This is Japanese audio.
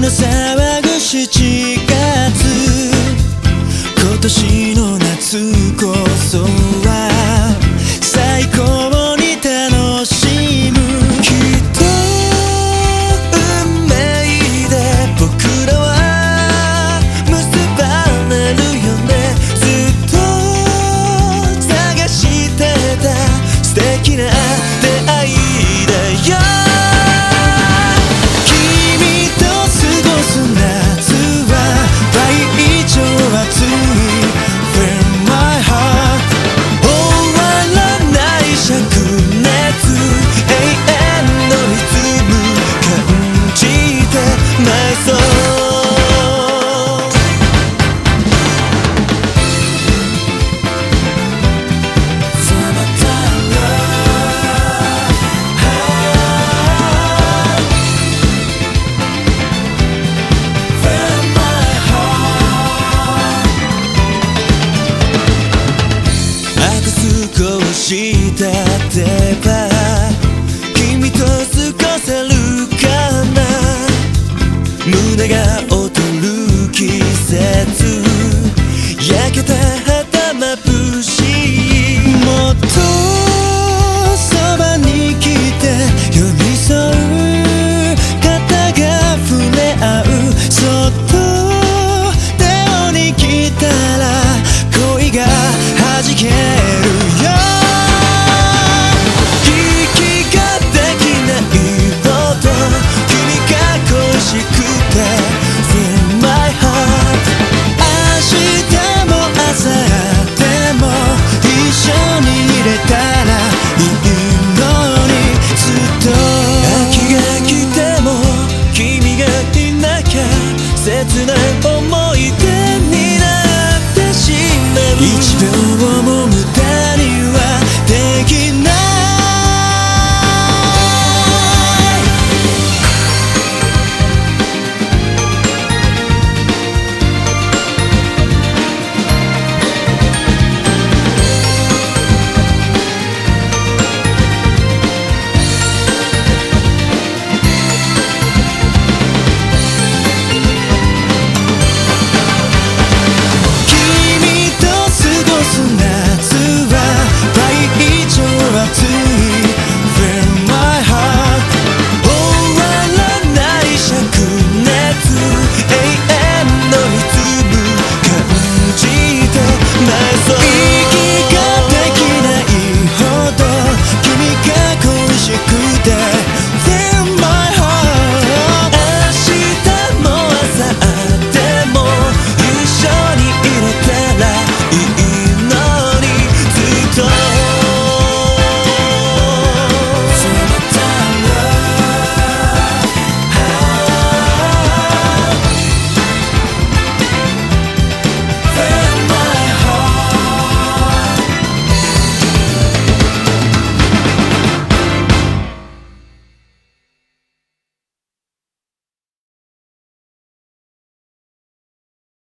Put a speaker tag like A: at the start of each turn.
A: の騒ぐ7月、今年の夏こそは最高に楽しむ。きっと運命で僕らは結ばれるよね。ずっと探してた素敵な出会いだよ。少し経てば君と過ごせるかな。胸が躍る季節、焼けた肌眩しい。もっとそばに来て寄り添う、肩が触れ合う。そっと手を握ったら恋が弾ける。切ない